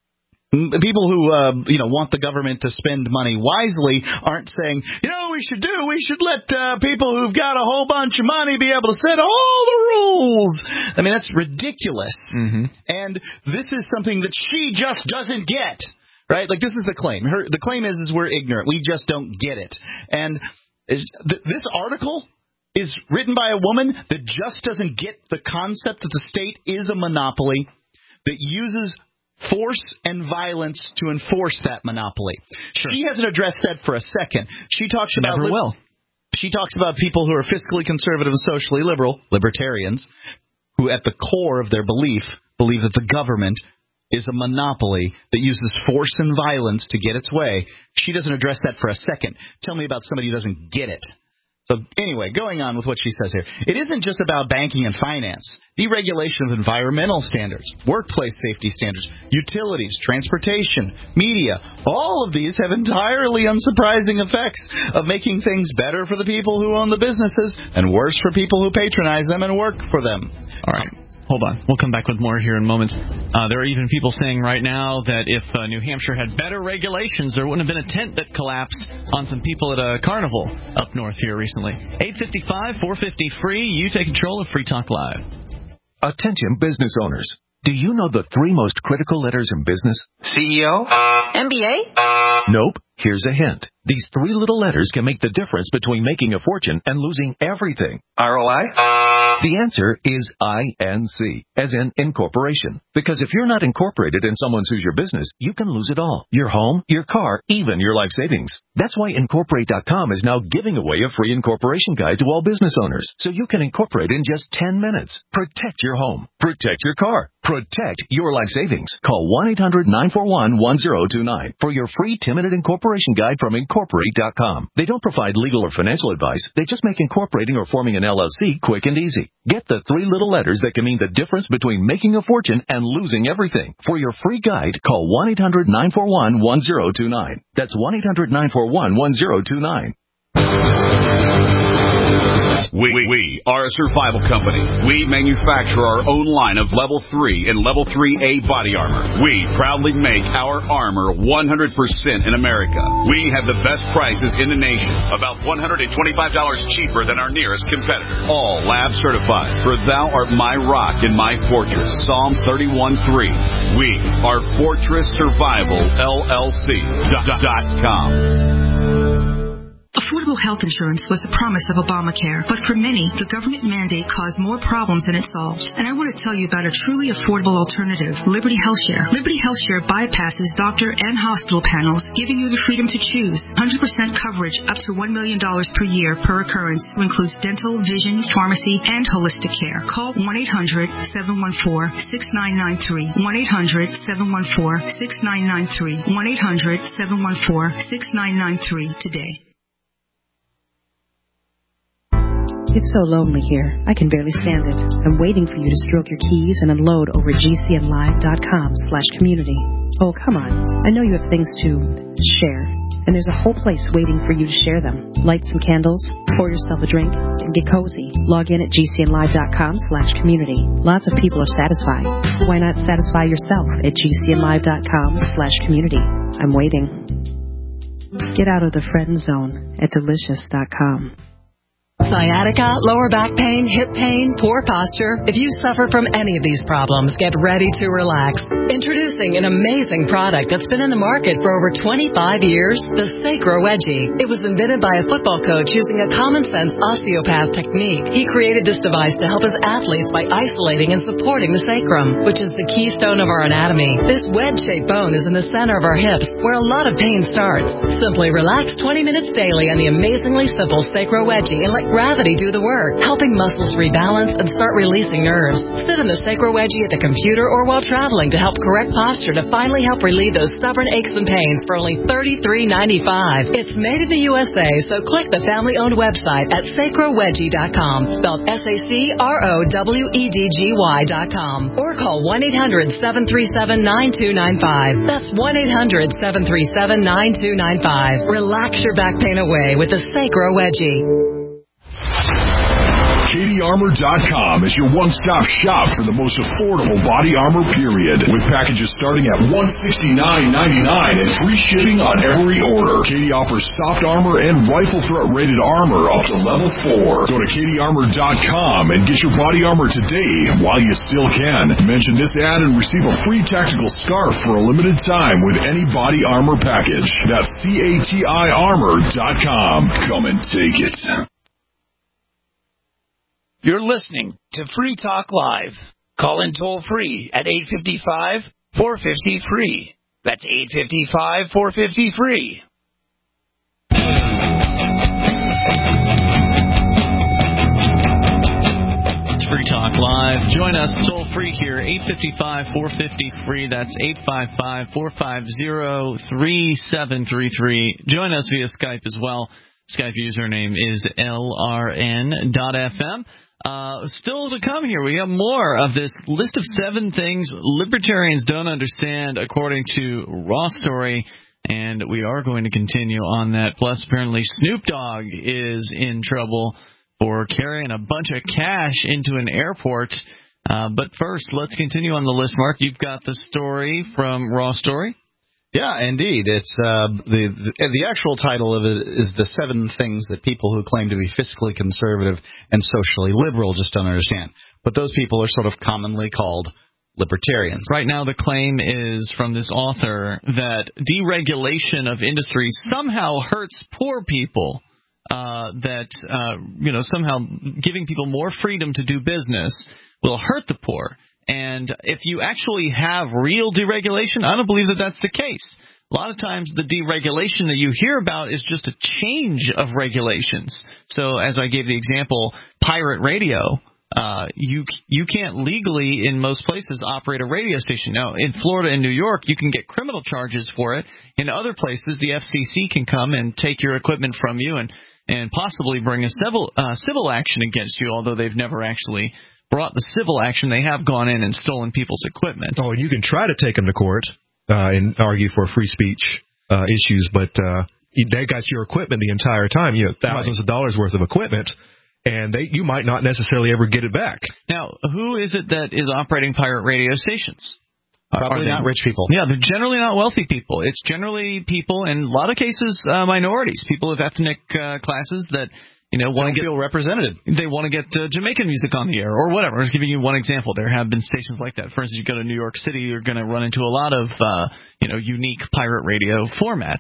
People who, uh, you know, want the government to spend money wisely aren't saying, you know, we should do, we should let uh, people who've got a whole bunch of money be able to set all the rules. I mean, that's ridiculous. Mm-hmm. And this is something that she just doesn't get, right? Like, this is the claim. Her, the claim is, is we're ignorant. We just don't get it. And th- this article is written by a woman that just doesn't get the concept that the state is a monopoly that uses force and violence to enforce that monopoly. Sure. She hasn't addressed that for a second. She talks she about never li- will. She talks about people who are fiscally conservative and socially liberal, libertarians, who at the core of their belief believe that the government is a monopoly that uses force and violence to get its way. She doesn't address that for a second. Tell me about somebody who doesn't get it. So anyway, going on with what she says here. It isn't just about banking and finance. Deregulation of environmental standards, workplace safety standards, utilities, transportation, media, all of these have entirely unsurprising effects of making things better for the people who own the businesses and worse for people who patronize them and work for them. All right. Hold on. We'll come back with more here in moments. Uh, there are even people saying right now that if uh, New Hampshire had better regulations, there wouldn't have been a tent that collapsed on some people at a carnival up north here recently. eight five five, four five zero, free. You take control of Free Talk Live. Attention business owners. Do you know the three most critical letters in business? C E O? M B A? Nope. Here's a hint. These three little letters can make the difference between making a fortune and losing everything. R O I? The answer is I N C, as in incorporation. Because if you're not incorporated in someone who's your business, you can lose it all. Your home, your car, even your life savings. That's why Incorporate dot com is now giving away a free incorporation guide to all business owners, so you can incorporate in just ten minutes. Protect your home. Protect your car. Protect your life savings. Call one eight hundred nine four one one zero two nine for your free ten-minute incorporation guide from Incorporate dot com. They don't provide legal or financial advice. They just make incorporating or forming an L L C quick and easy. Get the three little letters that can mean the difference between making a fortune and losing everything. For your free guide, call one eight hundred nine four one one zero two nine. That's one eight hundred nine four one one zero two nine. We, we are a survival company. We manufacture our own line of Level three and Level three A body armor. We proudly make our armor one hundred percent in America. We have the best prices in the nation, about one hundred twenty-five dollars cheaper than our nearest competitor. All lab certified, for thou art my rock and my fortress. Psalm thirty-one three. We are Fortress Survival L L C dot com. Affordable health insurance was the promise of Obamacare, but for many, the government mandate caused more problems than it solved. And I want to tell you about a truly affordable alternative, Liberty HealthShare. Liberty HealthShare bypasses doctor and hospital panels, giving you the freedom to choose. one hundred percent coverage up to one million dollars per year per occurrence, includes dental, vision, pharmacy, and holistic care. Call one eight hundred seven one four six nine nine three. one eight hundred seven one four six nine nine three. one eight hundred seven one four six nine nine three today. It's so lonely here. I can barely stand it. I'm waiting for you to stroke your keys and unload over at gcnlive.com slash community. Oh, come on. I know you have things to share, and there's a whole place waiting for you to share them. Light some candles, pour yourself a drink, and get cozy. Log in at gcnlive.com slash community. Lots of people are satisfied. Why not satisfy yourself at gcnlive.com slash community? I'm waiting. Get out of the friend zone at delicious dot com. Sciatica, lower back pain, hip pain, poor posture. If you suffer from any of these problems, get ready to relax. Introducing an amazing product that's been in the market for over twenty-five years, the Sacro Wedgie. It was invented by a football coach using a common-sense osteopath technique. He created this device to help his athletes by isolating and supporting the sacrum, which is the keystone of our anatomy. This wedge-shaped bone is in the center of our hips, where a lot of pain starts. Simply relax twenty minutes daily on the amazingly simple Sacro Wedgie and let gravity do the work, helping muscles rebalance and start releasing nerves. Sit in the Sacro Wedgie at the computer or while traveling to help correct posture to finally help relieve those stubborn aches and pains for only thirty-three ninety-five. It's made in the U S A, so click the family-owned website at sacro wedgie dot com, spelled S A C R O W E D G Y dot com, or call one eight hundred seven three seven nine two nine five. That's one eight hundred seven three seven nine two nine five. Relax your back pain away with the Sacro Wedgie. Katie Armor dot com is your one-stop shop for the most affordable body armor, period. With packages starting at one hundred sixty-nine ninety-nine and free shipping on every order. Katie offers soft armor and rifle threat rated armor up to level four. Go to Katie Armor dot com and get your body armor today while you still can. Mention this ad and receive a free tactical scarf for a limited time with any body armor package. That's C A T I Armor dot com. Come and take it. You're listening to Free Talk Live. Call in toll free at eight five five, four five zero, free. That's eight five five, four five zero, free. It's Free Talk Live. Join us toll free here, eight five five, four five zero, free. That's eight five five, four five zero, three seven three three. Join us via Skype as well. Skype username is L R N dot F M. Uh, still to come here, we have more of this list of seven things libertarians don't understand, according to Raw Story, and we are going to continue on that. Plus, apparently, Snoop Dogg is in trouble for carrying a bunch of cash into an airport. Uh, but first, let's continue on the list. Mark, you've got the story from Raw Story. Yeah, indeed. It's uh, the, the the actual title of it is the seven things that people who claim to be fiscally conservative and socially liberal just don't understand. But those people are sort of commonly called libertarians. Right now, the claim is from this author that deregulation of industry somehow hurts poor people. Uh, that uh, you know somehow giving people more freedom to do business will hurt the poor. And if you actually have real deregulation, I don't believe that that's the case. A lot of times the deregulation that you hear about is just a change of regulations. So as I gave the example, pirate radio, uh, you you can't legally in most places operate a radio station. Now, in Florida and New York, you can get criminal charges for it. In other places, the F C C can come and take your equipment from you and, and possibly bring a civil, uh, civil action against you, although they've never actually brought the civil action. They have gone in and stolen people's equipment. Oh, and you can try to take them to court uh, and argue for free speech uh, issues, but uh, they got your equipment the entire time. You know, thousands right. of dollars worth of equipment, and they you might not necessarily ever get it back. Now, who is it that is operating pirate radio stations? Probably not rich people. Yeah, they're generally not wealthy people. It's generally people, in a lot of cases, uh, minorities, people of ethnic uh, classes that You know, want to get feel represented. They want to get uh, Jamaican music on the air or whatever. I'm just giving you one example. There have been stations like that. For instance, you go to New York City, you're going to run into a lot of uh, you know unique pirate radio formats.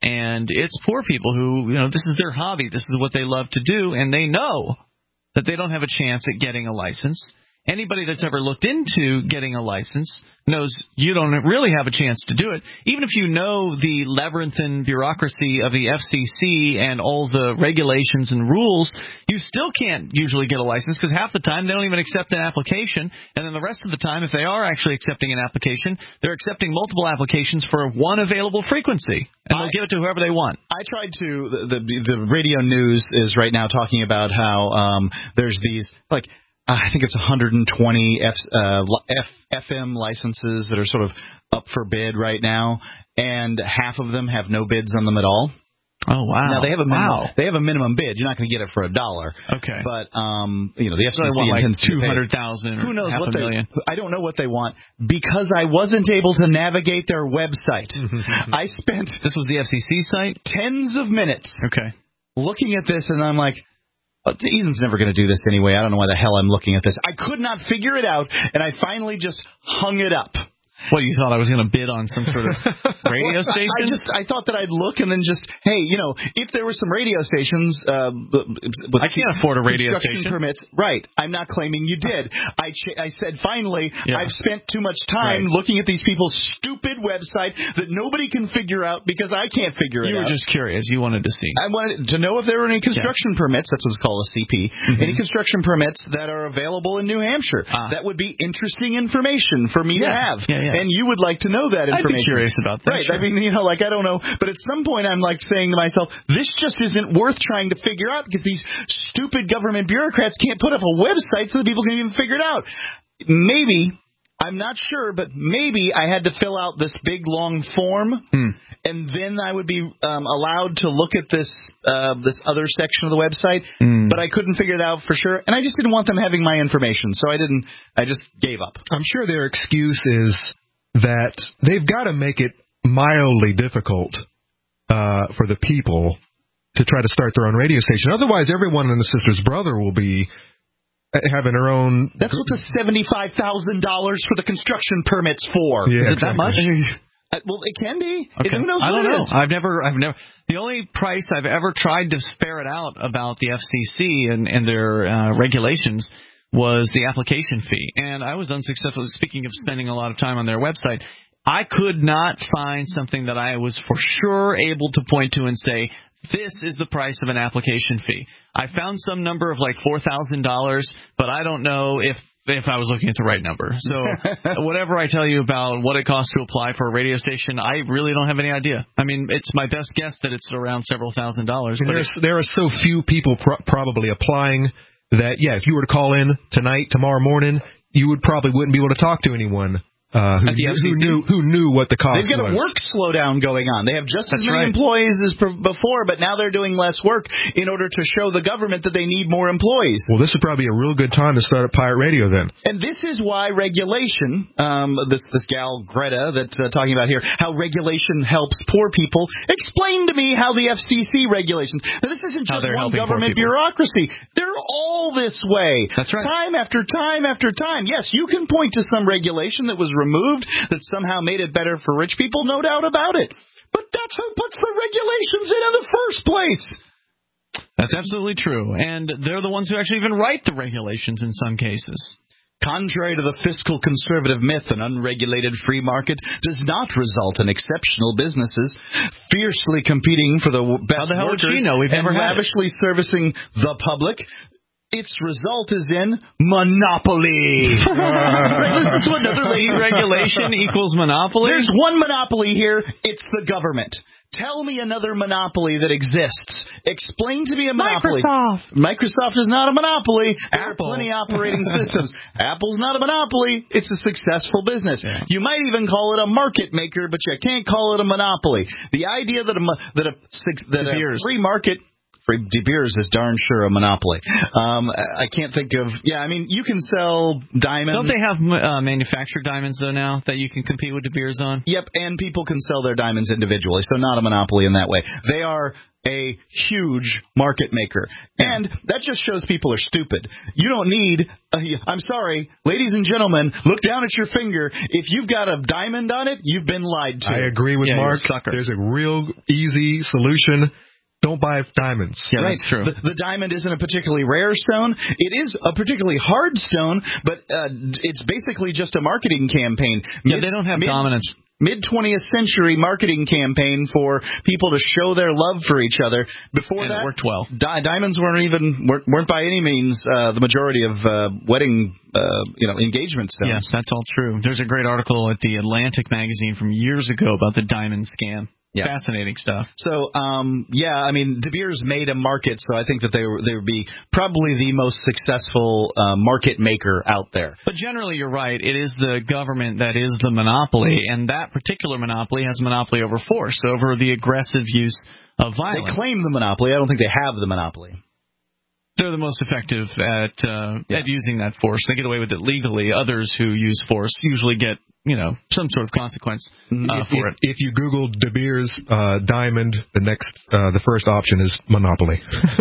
And it's poor people who, you know, this is their hobby. This is what they love to do, and they know that they don't have a chance at getting a license. Anybody that's ever looked into getting a license knows you don't really have a chance to do it. Even if you know the labyrinthine bureaucracy of the F C C and all the regulations and rules, you still can't usually get a license because half the time they don't even accept an application. And then the rest of the time, if they are actually accepting an application, they're accepting multiple applications for one available frequency. And they'll give it to whoever they want. I tried to, the, the, the radio news is right now talking about how um, there's these, like, I think it's one hundred twenty F, uh, F, FM licenses that are sort of up for bid right now, and half of them have no bids on them at all. Oh wow! Now they have a minimum, wow. they have a minimum bid. You're not going to get it for a dollar. Okay. But um, you know the F C C so like intends two hundred thousand. Who knows half what a they? million. I don't know what they want because I wasn't able to navigate their website. I spent this was the F C C site. Tens of minutes. Okay. Looking at this, and I'm like. But Ethan's never going to do this anyway. I don't know why the hell I'm looking at this. I could not figure it out, and I finally just hung it up. What, you thought I was going to bid on some sort of radio well, station? I, I just I thought that I'd look and then just, hey, you know, if there were some radio stations uh, with I can't afford a radio construction station. permits, right? I'm not claiming you did. I ch- I said finally, yeah. I've spent too much time right. looking at these people's stupid website that nobody can figure out because I can't figure you it out. You were just curious. You wanted to see. I wanted to know if there were any construction yeah. permits. That's what's called a C P. Mm-hmm. Any construction permits that are available in New Hampshire. Ah. That would be interesting information for me yeah. to have, yeah, yeah. and you would like to know that information. I'd be curious about that. Right. Sure. I mean, you know, like, I don't know. But at some point, I'm like saying to myself, this just isn't worth trying to figure out because these stupid government bureaucrats can't put up a website so that people can even figure it out. Maybe, I'm not sure, but maybe I had to fill out this big, long form, hmm. and then I would be um, allowed to look at this uh, this other section of the website, hmm. but I couldn't figure it out for sure, and I just didn't want them having my information, so I didn't. I just gave up. I'm sure their excuse is that they've got to make it mildly difficult uh, for the people to try to start their own radio station. Otherwise, everyone and the sister's brother will be having their own. That's what the seventy-five thousand dollars for the construction permit's for. Is Yeah, it exactly. that much? Uh, well, it can be. Okay. Who knows I don't what it know. is? I've never, I've never. The only price I've ever tried to ferret out about the F C C and, and their uh, regulations was the application fee, and I was unsuccessful. Speaking of spending a lot of time on their website, I could not find something that I was for sure able to point to and say, this is the price of an application fee. I found some number of like four thousand dollars, but I don't know if if I was looking at the right number. So whatever I tell you about what it costs to apply for a radio station, I really don't have any idea. I mean, it's my best guess that it's around several thousand dollars. And but there's, there are so few people pro- probably applying that, yeah, if you were to call in tonight, tomorrow morning, you would probably wouldn't be able to talk to anyone uh, who, who knew who knew what the cost was. They've got was. a work slowdown going on. They have just That's as many right. employees as before, but now they're doing less work in order to show the government that they need more employees. Well, this would probably be a real good time to start a pirate radio then. And this is why regulation, um, this this gal Greta that's uh, talking about here, how regulation helps poor people. Explain to me how the F C C regulations. Now, this isn't just one government bureaucracy. They're all this way. That's right. Time after time after time. Yes, you can point to some regulation that was removed that somehow made it better for rich people, no doubt about it. But that's who puts the regulations in in the first place. That's absolutely true. And they're the ones who actually even write the regulations in some cases. Contrary to the fiscal conservative myth, an unregulated free market does not result in exceptional businesses fiercely competing for the best How the hell workers would she know? We've and never had lavishly servicing the public. Its result is in monopoly. Listen to another lady. Regulation equals monopoly? There's one monopoly here. It's the government. Tell me another monopoly that exists. Explain to me a monopoly. Microsoft. Microsoft is not a monopoly. There Apple. are plenty of operating systems. Apple's not a monopoly. It's a successful business. Yeah. You might even call it a market maker, but you can't call it a monopoly. The idea that a that a that a free market. De Beers is darn sure a monopoly. Um, I can't think of. Yeah, I mean, you can sell diamonds. Don't they have uh, manufactured diamonds though now that you can compete with De Beers on? Yep, and people can sell their diamonds individually, so not a monopoly in that way. They are a huge market maker. And that just shows people are stupid. You don't need, uh, I'm sorry, ladies and gentlemen, look down at your finger. If you've got a diamond on it, you've been lied to. I agree with yeah, Mark. There's a real easy solution. Don't buy diamonds. Yeah, right. That's true. The, the diamond isn't a particularly rare stone. It is a particularly hard stone, but uh, it's basically just a marketing campaign. Yeah, mid, they don't have mid, dominance. Mid-twentieth century marketing campaign for people to show their love for each other. Before and that, it worked well. Di- diamonds weren't even weren't, weren't by any means uh, the majority of uh, wedding uh, you know engagement stones. Yes, that's all true. There's a great article at the Atlantic magazine from years ago about the diamond scam. Yeah. Fascinating stuff. So, um, yeah, I mean, De Beers made a market, so I think that they, were, they would be probably the most successful uh, market maker out there. But generally, you're right. It is the government that is the monopoly, and that particular monopoly has a monopoly over force, over the aggressive use of violence. They claim the monopoly. I don't think they have the monopoly. They're the most effective at uh, yeah. at using that force. They get away with it legally. Others who use force usually get, you know, some sort of consequence uh, if, for if, it. If you Google De Beers uh, diamond, the next, uh, the first option is monopoly.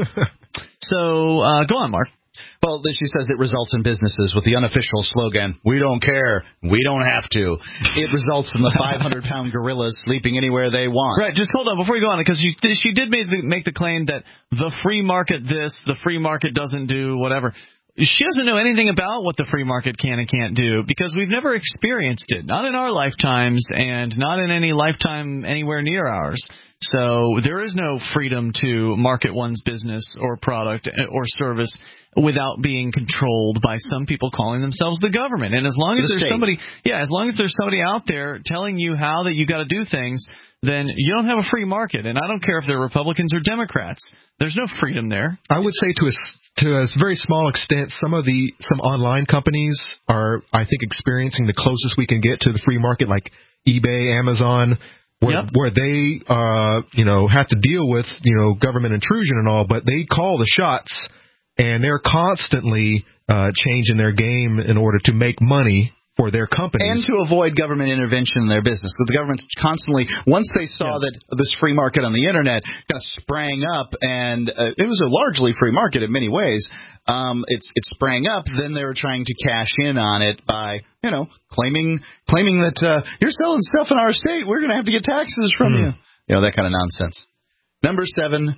So uh, go on, Mark. Well, she says it results in businesses with the unofficial slogan, "We don't care, we don't have to." It results in the five hundred pound gorillas sleeping anywhere they want. Right, just hold on before you go on, because she, she did make the, make the claim that the free market this, the free market doesn't do whatever. She doesn't know anything about what the free market can and can't do, because we've never experienced it, not in our lifetimes and not in any lifetime anywhere near ours. So there is no freedom to market one's business or product or service without being controlled by some people calling themselves the government. And as long as the there's states. somebody, yeah, as long as there's somebody out there telling you how that you got to do things, then you don't have a free market. And I don't care if they're Republicans or Democrats. There's no freedom there. I would say to a to a very small extent, some of the some online companies are, I think, experiencing the closest we can get to the free market, like eBay, Amazon, where yep. where they uh you know have to deal with you know government intrusion and all, but they call the shots. And they're constantly uh, changing their game in order to make money for their companies. And to avoid government intervention in their business. Because the government's constantly, once they saw yeah. that this free market on the Internet kind of sprang up, and uh, it was a largely free market in many ways, um, it's, it sprang up, then they were trying to cash in on it by, you know, claiming claiming that uh, you're selling stuff in our state, we're going to have to get taxes from mm. you. You know, that kind of nonsense. Number seven.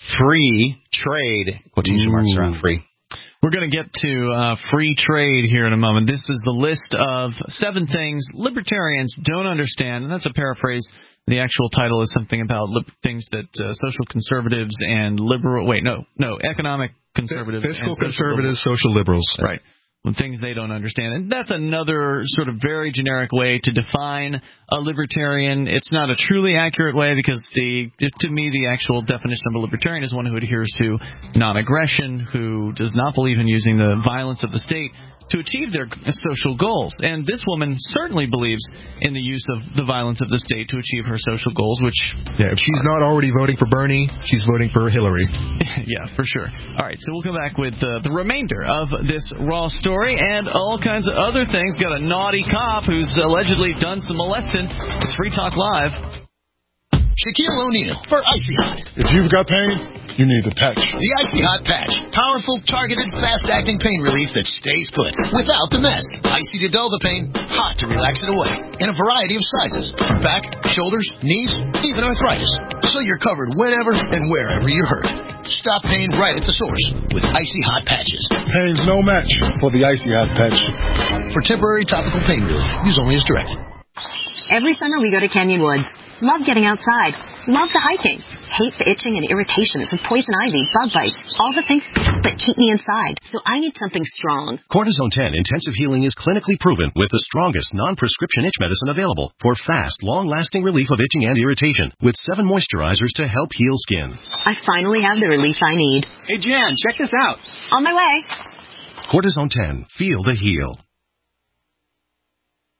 Free trade. Quotation marks around free. We're going to get to uh, free trade here in a moment. This is the list of seven things libertarians don't understand, and that's a paraphrase. The actual title is something about li- things that uh, social conservatives and liberal. Wait, no, no, economic conservatives, fiscal and conservatives, social liberals, right? Things they don't understand. And that's another sort of very generic way to define a libertarian. It's not a truly accurate way, because the to me the actual definition of a libertarian is one who adheres to non-aggression, who does not believe in using the violence of the state to achieve their social goals. And this woman certainly believes in the use of the violence of the state to achieve her social goals, which... Yeah, if she's not already voting for Bernie, she's voting for Hillary. Yeah, for sure. All right, so we'll come back with uh, the remainder of this raw story and all kinds of other things. Got a naughty cop who's allegedly done some molesting. It's Free Talk Live. Shaquille O'Neal for Icy Hot. If you've got pain, you need the patch. The Icy Hot Patch. Powerful, targeted, fast-acting pain relief that stays put without the mess. Icy to dull the pain, hot to relax it away. In a variety of sizes. From back, shoulders, knees, even arthritis. So you're covered whenever and wherever you're hurt. Stop pain right at the source with Icy Hot Patches. Pain's no match for the Icy Hot Patch. For temporary topical pain relief, use only as directed. Every summer we go to Canyon Woods. Love getting outside. Love the hiking. Hate the itching and irritation from poison ivy, bug bites, all the things that keep me inside. So I need something strong. Cortisone ten Intensive Healing is clinically proven with the strongest non-prescription itch medicine available for fast, long-lasting relief of itching and irritation with seven moisturizers to help heal skin. I finally have the relief I need. Hey, Jan, check this out. On my way. Cortisone ten. Feel the heal.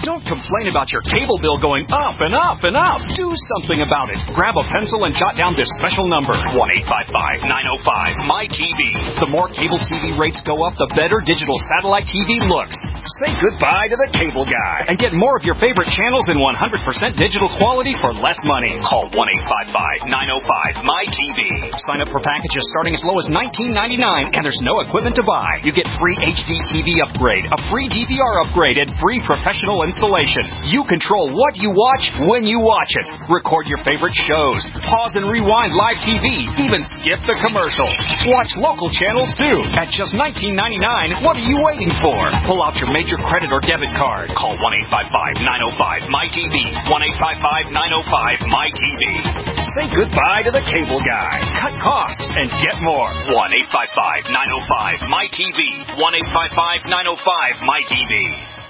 Don't complain about your cable bill going up and up and up. Do something about it. Grab a pencil and jot down this special number, one eight five five, nine oh five, M Y T V. The more cable T V rates go up, the better digital satellite T V looks. Say goodbye to the cable guy and get more of your favorite channels in one hundred percent digital quality for less money. Call one eight five five, nine oh five, M Y T V. Sign up for packages starting as low as nineteen ninety-nine, and there's no equipment to buy. You get free H D T V upgrade, a free D V R upgrade, and free professional installation. You control what you watch when you watch it. Record your favorite shows. Pause and rewind live T V. Even skip the commercials. Watch local channels too. At just nineteen ninety-nine, what are you waiting for? Pull out your major credit or debit card. Call one eight five five, nine oh five, M Y T V. one eight five five, nine oh five, M Y T V. Say goodbye to the cable guy. Cut costs and get more. one eight five five, nine oh five, M Y T V. one eight five five, nine oh five, M Y T V.